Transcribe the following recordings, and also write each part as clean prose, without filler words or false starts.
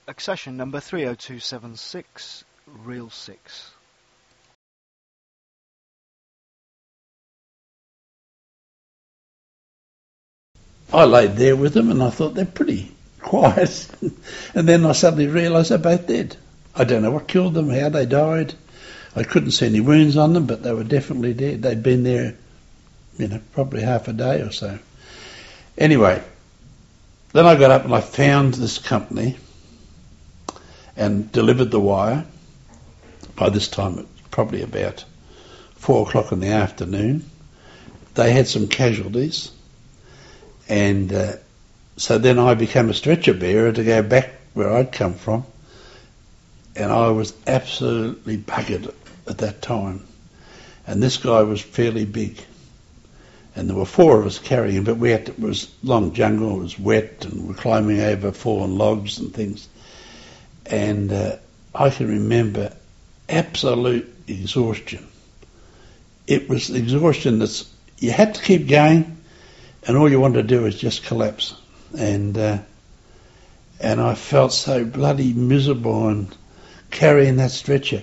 Accession number 30276, reel 6. I laid there with them and I thought they're pretty quiet. And then I suddenly realised they're both dead. I don't know what killed them, how they died. I couldn't see any wounds on them, but they were definitely dead. They'd been there, probably half a day or so. Anyway, then I got up and I found this company and delivered the wire. By this time it was probably about 4 o'clock in the afternoon. They had some casualties, and so then I became a stretcher bearer to go back where I'd come from, and I was absolutely buggered at that time. And this guy was fairly big, and there were 4 of us carrying him, but it was long jungle, it was wet, and we're climbing over fallen logs and things. And I can remember absolute exhaustion. It was exhaustion you had to keep going, and all you wanted to do was just collapse. And I felt so bloody miserable and carrying that stretcher.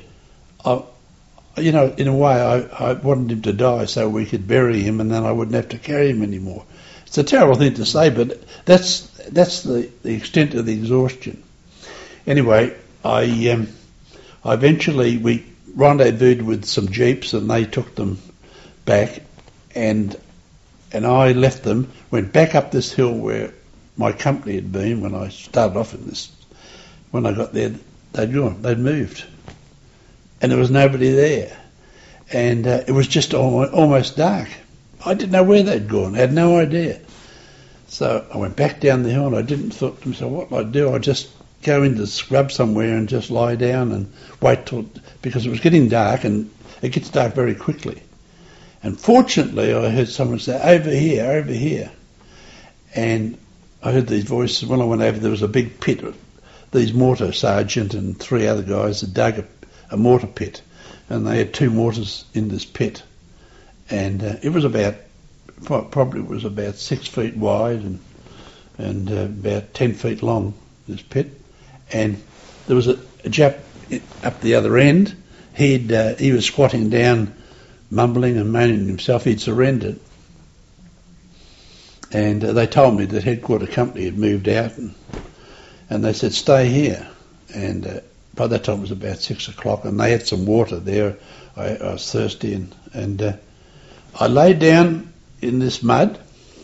In a way, I wanted him to die so we could bury him, and then I wouldn't have to carry him anymore. It's a terrible thing to say, but that's the extent of the exhaustion. Anyway, I eventually we rendezvoused with some jeeps, and they took them back, and I left them, went back up this hill where my company had been when I started off in this. When I got there, they'd gone, they'd moved, and there was nobody there, and it was just almost dark. I didn't know where they'd gone, I had no idea. So I went back down the hill, and I didn't thought to myself, what would I do? I'd just go into the scrub somewhere and just lie down and wait because it was getting dark, and it gets dark very quickly. And fortunately, I heard someone say, over here. And I heard these voices. When I went over, there was a big pit. These mortar sergeant and 3 other guys had dug a mortar pit, and they had 2 mortars in this pit. And it was about 6 feet wide and about 10 feet long, this pit. And there was a Jap up the other end. He was squatting down, mumbling and moaning to himself. He'd surrendered. And they told me that headquarter company had moved out, and they said, stay here. And by that time it was about 6 o'clock, and they had some water there. I was thirsty, and I lay down in this mud.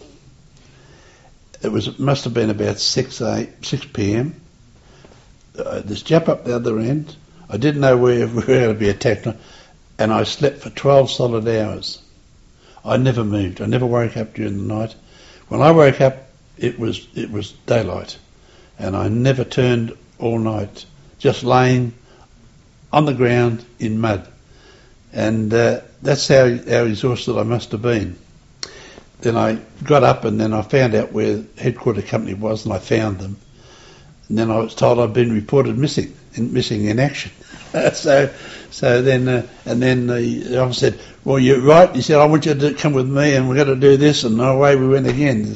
It must have been about 6 p.m. This Jap up the other end, I didn't know where we were going to be attacked, and I slept for 12 solid hours. I never moved. I never woke up during the night. When I woke up, it was daylight, and I never turned all night, just laying on the ground in mud. And that's how exhausted I must have been. Then I got up, and then I found out where headquarter company was, and I found them. And then I was told I'd been reported missing in action. So then the officer said, well, you're right. He said, I want you to come with me, and we're going to do this, and away we went again.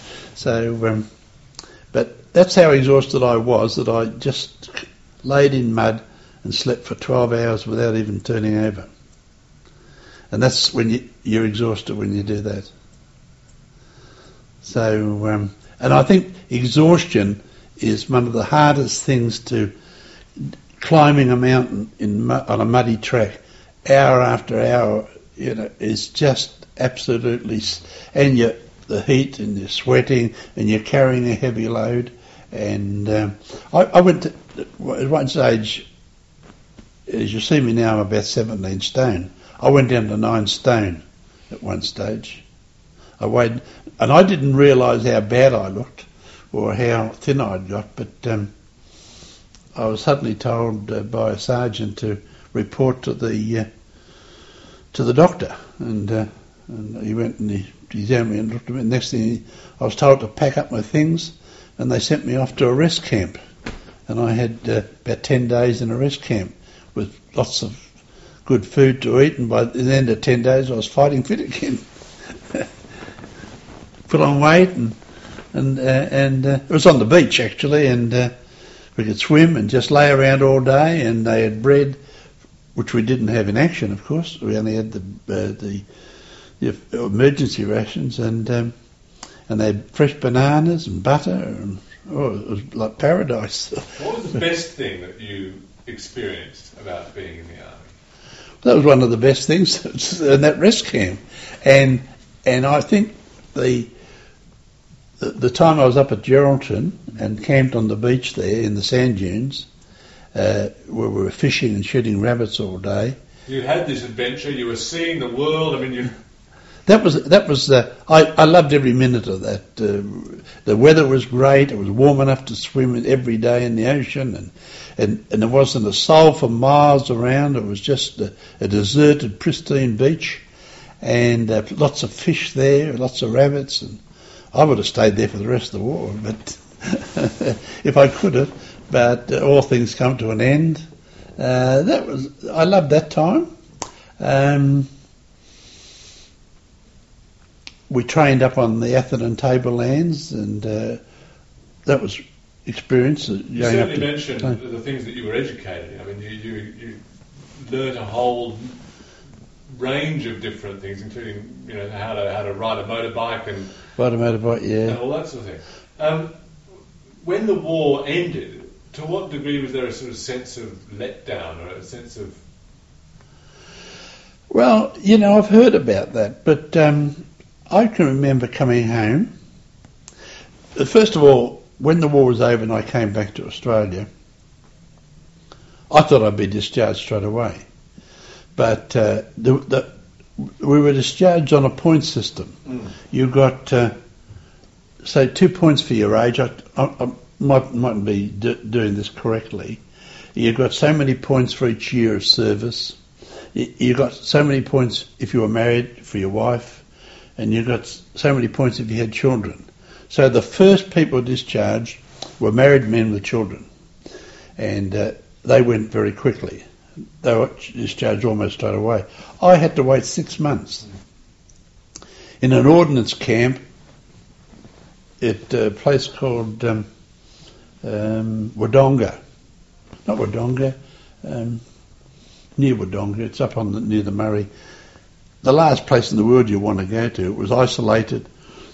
But that's how exhausted I was, that I just laid in mud and slept for 12 hours without even turning over. And that's when you're exhausted when you do that. So, and I think exhaustion is one of the hardest things to climbing a mountain on a muddy track, hour after hour, is just absolutely, and the heat, and you're sweating, and you're carrying a heavy load. And I went at one stage, as you see me now, I'm about 17 stone. I went down to 9 stone at one stage. I weighed, and I didn't realise how bad I looked or how thin I'd got, but I was suddenly told by a sergeant to report to the doctor, and he went and he examined me and looked at me. Next thing, I was told to pack up my things, and they sent me off to a rest camp, and I had about 10 days in a rest camp with lots of good food to eat, and by the end of 10 days I was fighting fit again. Put on weight, and it was on the beach actually, and We could swim and just lay around all day, and they had bread, which we didn't have in action, of course. We only had the emergency rations, and they had fresh bananas and butter, and it was like paradise. What was the best thing that you experienced about being in the army? That was one of the best things in that rest camp, and I think the time I was up at Geraldton and camped on the beach there in the sand dunes, where we were fishing and shooting rabbits all day. You had this adventure. You were seeing the world. I mean, That was. I loved every minute of that. The weather was great. It was warm enough to swim every day in the ocean, and there wasn't a soul for miles around. It was just a deserted, pristine beach, and lots of fish there, lots of rabbits, and I would have stayed there for the rest of the war, but if I could have. But all things come to an end. I loved that time. We trained up on the Atherton tablelands, and that was experience. You certainly mentioned the things that you were educated in. I mean, you learnt a whole range of different things, including how to ride a motorbike and all that sort of thing. When the war ended, to what degree was there a sort of sense of letdown or a sense of? Well, I've heard about that, but I can remember coming home. First of all, when the war was over and I came back to Australia, I thought I'd be discharged straight away. But we were discharged on a point system. You got, say, 2 points for your age. I mightn't be doing this correctly. You got so many points for each year of service. You got so many points if you were married for your wife. And you got so many points if you had children. So the first people discharged were married men with children. And they went very quickly. They were discharged almost straight away. I had to wait 6 months. In an ordnance camp at a place called Wodonga. Not Wodonga, near Wodonga. It's up near the Murray. The last place in the world you want to go to. It was isolated.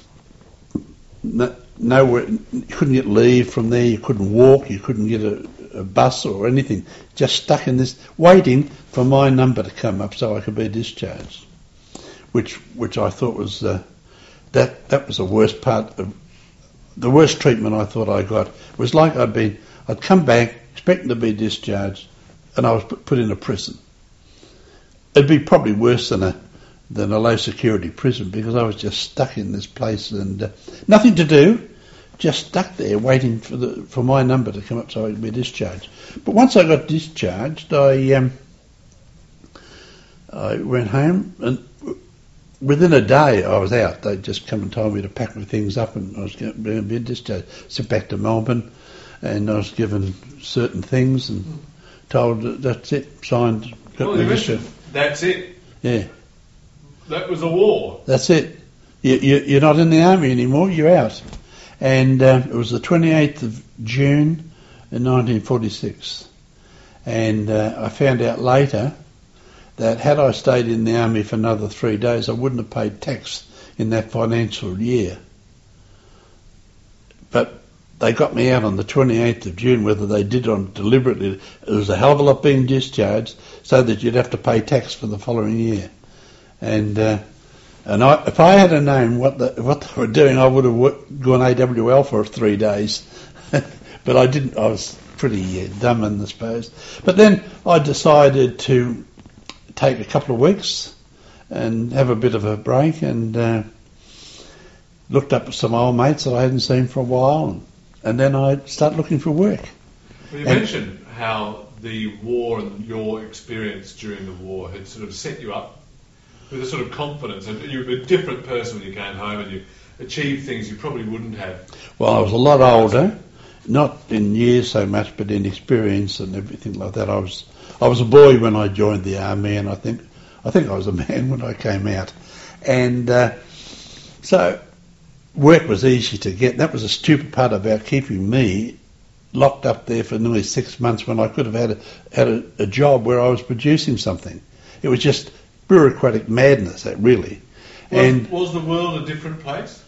Nowhere, you couldn't get leave from there. You couldn't walk. You couldn't get a bus or anything. Just stuck in this, waiting for my number to come up so I could be discharged. Which I thought was that was the worst part of the worst treatment I thought I got. It was like I'd come back expecting to be discharged, and I was put in a prison. It'd be probably worse than a low security prison, because I was just stuck in this place and nothing to do, just stuck there waiting for my number to come up so I could be discharged. But once I got discharged, I went home, and within a day I was out. They'd just come and told me to pack my things up, and I was going to be discharged. Sent back to Melbourne, and I was given certain things and told that's it, signed, got my discharge. That's it. Yeah. That was a war. That's it. You're not in the army anymore, you're out. And it was the 28th of June in 1946. And I found out later that had I stayed in the army for another 3 days, I wouldn't have paid tax in that financial year. But they got me out on the 28th of June, whether they did it deliberately. It was a hell of a lot being discharged, so that you'd have to pay tax for the following year. And if I had known what they were doing, I would have gone AWL for 3 days. But I didn't. I was pretty dumb, I suppose. But then I decided to take a couple of weeks and have a bit of a break, and looked up some old mates that I hadn't seen for a while, and then I started looking for work. Well, you mentioned how the war and your experience during the war had sort of set you up with a sort of confidence, and you were a different person when you came home, and you achieved things you probably wouldn't have. Well, I was a lot older, not in years so much, but in experience and everything like that. I was a boy when I joined the army, and I think I was a man when I came out, and so work was easy to get. That was a stupid part about keeping me locked up there for nearly 6 months when I could have had a job where I was producing something. It was just bureaucratic madness, that really. Was the world a different place?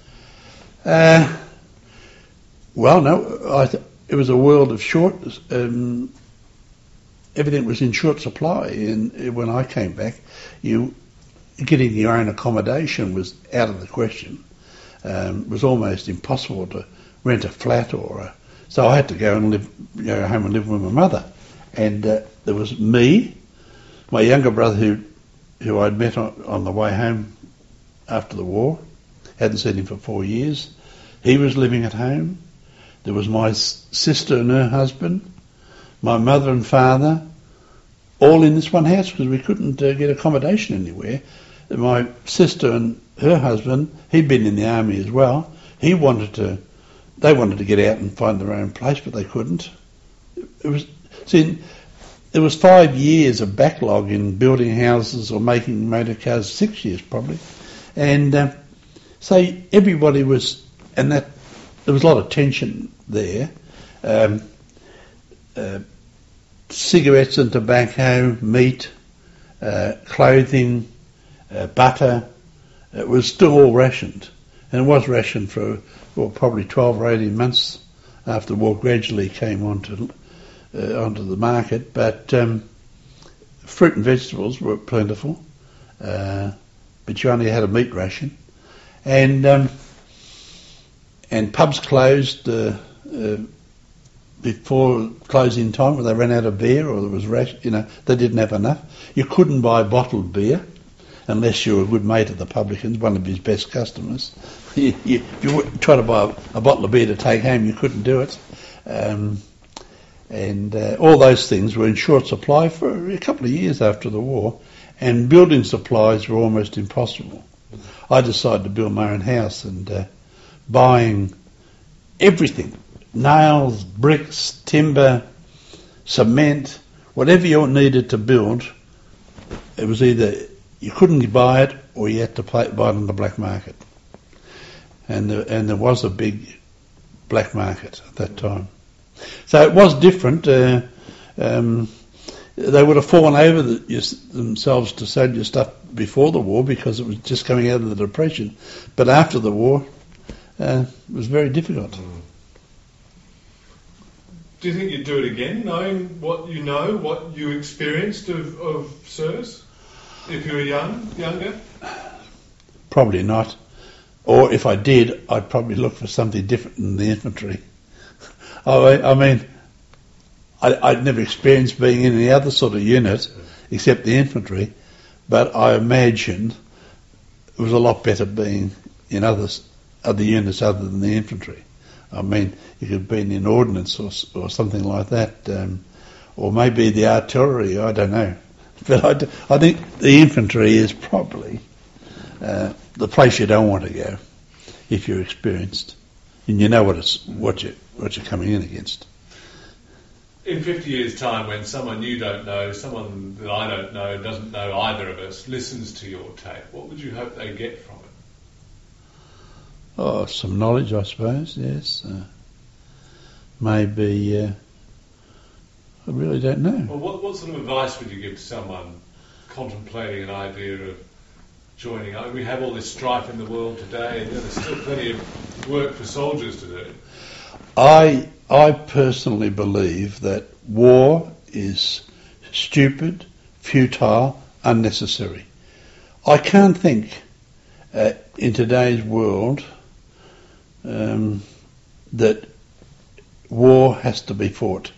Well, no, it was a world of short. Everything was in short supply, and when I came back, getting your own accommodation was out of the question. It was almost impossible to rent a flat so I had to go home and live with my mother. And there was me, my younger brother who I'd met on the way home after the war, hadn't seen him for 4 years. He was living at home. There was my sister and her husband, my mother and father, all in this one house because we couldn't get accommodation anywhere. My sister and her husband, he'd been in the army as well. They wanted to get out and find their own place, but they couldn't. There was 5 years of backlog in building houses or making motor cars, 6 years probably. And so everybody was, and that there was a lot of tension there. Cigarettes and tobacco, meat, clothing, butter. It was still all rationed. And it was rationed for probably 12 or 18 months after the war gradually came onto the market. But fruit and vegetables were plentiful, but you only had a meat ration. And pubs closed before closing time, when they ran out of beer or there was they didn't have enough. You couldn't buy bottled beer unless you were a good mate of the publicans, one of his best customers. If you try to buy a bottle of beer to take home, you couldn't do it. And all those things were in short supply for a couple of years after the war, and building supplies were almost impossible. I decided to build my own house and buying everything, nails, bricks, timber, cement, whatever you needed to build. It was either you couldn't buy it or you had to buy it on the black market. And there was a big black market at that time. So it was different. They would have fallen over themselves to sell your stuff before the war because it was just coming out of the Depression. But after the war, it was very difficult. Do you think you'd do it again, knowing what you experienced of service, if you were younger? Probably not. Or if I did, I'd probably look for something different than the infantry. I mean, I'd never experienced being in any other sort of unit except the infantry, but I imagine it was a lot better being in other units other than the infantry. I mean, you could have been in ordnance or something like that, or maybe the artillery, I don't know. But I think the infantry is probably the place you don't want to go if you're experienced and you know what you're coming in against. In 50 years' time, when someone you don't know, someone that I don't know, doesn't know either of us, listens to your tape, what would you hope they get from it? Oh, some knowledge, I suppose, yes. Maybe, I really don't know. Well, what sort of advice would you give to someone contemplating an idea of joining? I mean, we have all this strife in the world today, and there's still plenty of work for soldiers to do. I personally believe that war is stupid, futile, unnecessary. I can't think in today's world that war has to be fought.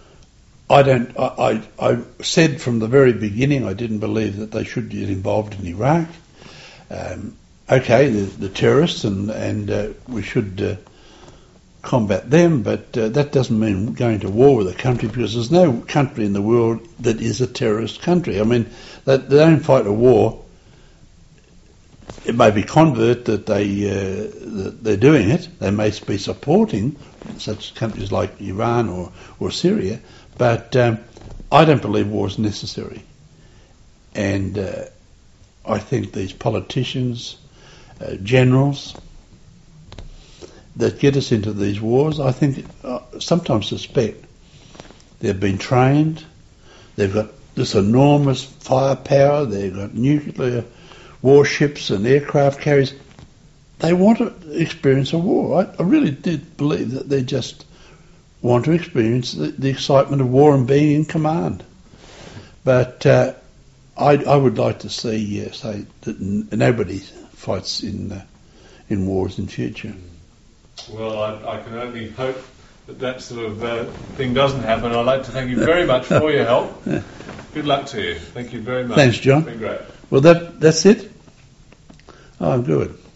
I said from the very beginning I didn't believe that they should get involved in Iraq. Okay, the terrorists and we should combat them, but that doesn't mean going to war with a country, because there's no country in the world that is a terrorist country. I mean, they don't fight a war. It may be convert that they're doing it. They may be supporting such countries like Iran or Syria, but I don't believe war is necessary. And I think these politicians, generals that get us into these wars, I think sometimes suspect they've been trained, they've got this enormous firepower, they've got nuclear warships and aircraft carriers. They want to experience a war. I really did believe that they just want to experience the excitement of war and being in command. But I would like to see, say, that nobody fights in wars in future. Well, I can only hope that sort of thing doesn't happen. I'd like to thank you very much for your help. Good luck to you. Thank you very much. Thanks, John. It's been great. Well, that's it? Oh, good.